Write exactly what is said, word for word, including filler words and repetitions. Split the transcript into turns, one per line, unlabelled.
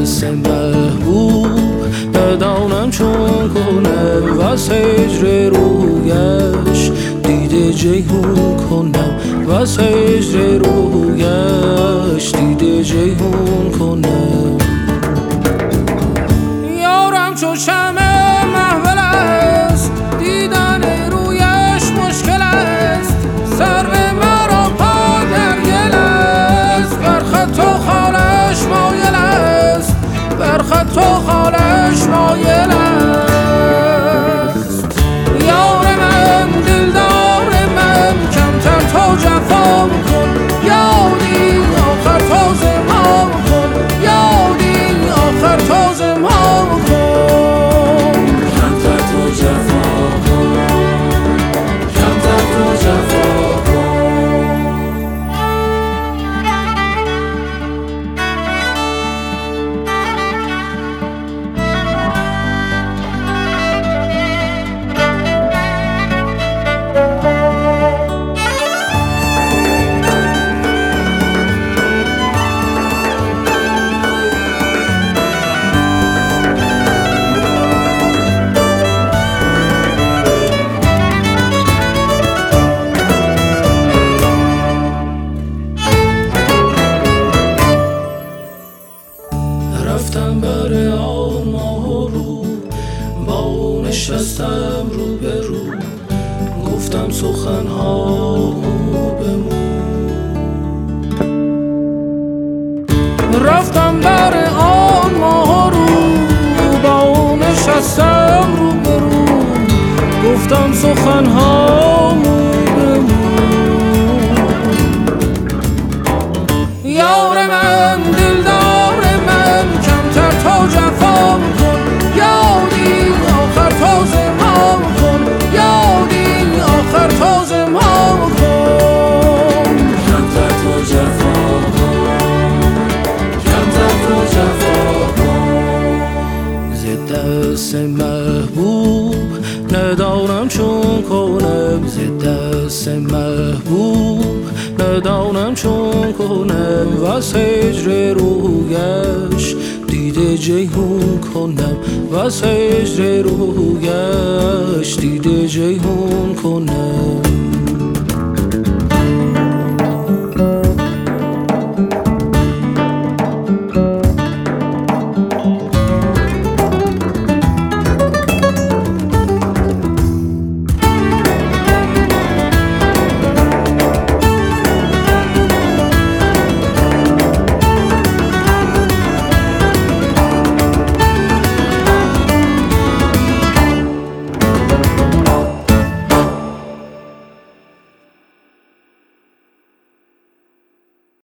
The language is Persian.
دست محبوب ندانم چون کنم و از هجر رویش دیده جیهون کنم و از هجر رویش دیده جیهون کنم. یارم چون شمع محول است دیدن رویش مشکل است، سر مرا پا در گل است، بر خط و خالش مایل است، بر خط و خالش مایل است. یار من دلدار من کمتر تو جفا کن، یادی آخر تو زمام کن، یادی آخر تو زمام کن. کمتر تو جفا کن، کمتر تو جفا رفتم بر آن ماه رو با اون نشستم رو به رو، گفتم سخنها بمون. رفتم بر آن ماه رو با اون نشستم رو به رو، گفتم سخنها بمون. یار من دلدار من کمتر تو جفا کن، یادی آخر تو زمام کن، یادی آخر تو زمام کن. کمتر تو جفا کن، کمتر تو جفا کن. ز دست محبوب ندانم چون کنم، ز دست محبوب ندانم چون کنم و از هجر رویش دیده جیهون کنم و از هجر رویش دیده جیهون کنم.